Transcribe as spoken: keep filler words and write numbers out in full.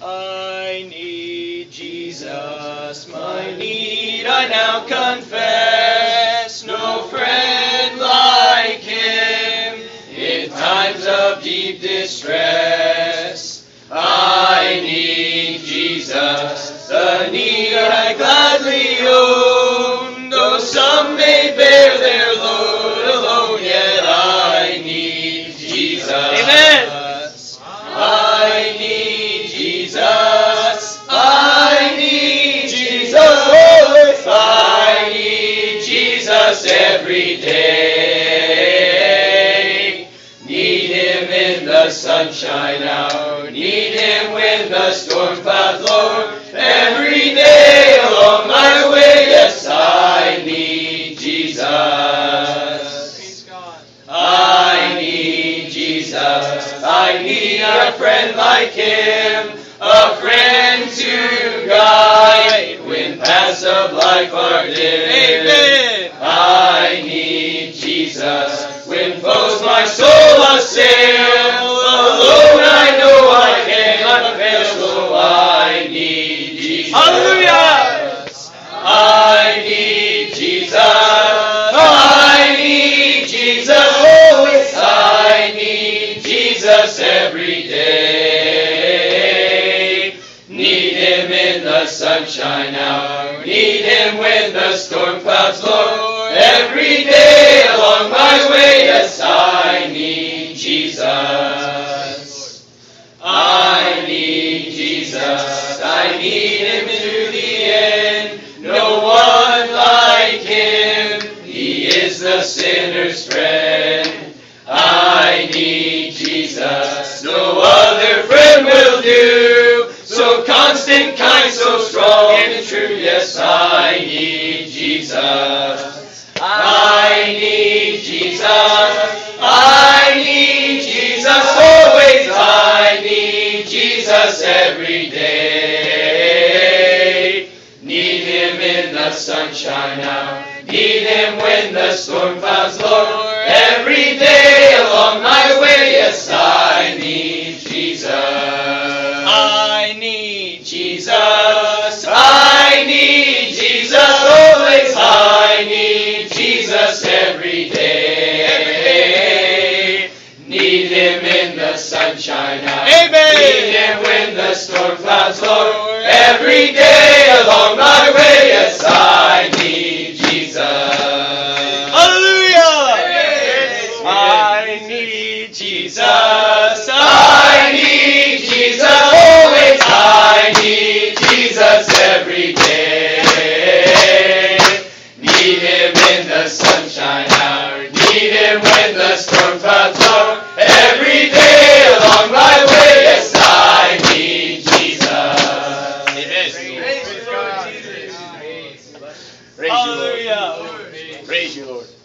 I need Jesus, my need I now confess. No friend like Him in times of deep distress. I need Jesus, the need I gladly own. Though some may bear their load alone, yet I need Jesus. Amen. I need Jesus. I need Jesus. I need Jesus every day. Need Him in the sunshine hour. Need Him when the storm clouds lower. Every day along my way, yes, I need Jesus. I need Jesus. I need a friend like Him, a friend to guide when paths of life are dim. Amen. I need Jesus when foes my soul assail. Alone I know I cannot fail, so I need Jesus. Hallelujah! I need Jesus. I need Jesus. I need Jesus every day. Need Him in the sunshine hour. Need Him when the storm clouds lower. Every day along my way, yes, I need Jesus. I need Jesus. I need Him to the end. No one like Him. He is the sinner's friend. I need Jesus. No other friend will do. So constant, kind, so strong and true. Yes, I need Jesus. I need Jesus. I need Jesus always. I need Jesus every day. Need Him in the sunshine hour. Need Him when the storm clouds lower. Every day along my way, yes, I need Jesus. I need Jesus. I need Jesus always. I need Jesus every day. Need Him in the sunshine hour. Amen. Need Him when the storm clouds lower. Every day along my way, yes, I need Jesus. Hallelujah! I need Jesus. I need Jesus always. I need Jesus every day. Need Him in the sunshine hour. Need Him when the storm clouds lower. Every day along my way, yes, I need Jesus. Amen. Praise you, Lord. Praise you, Lord.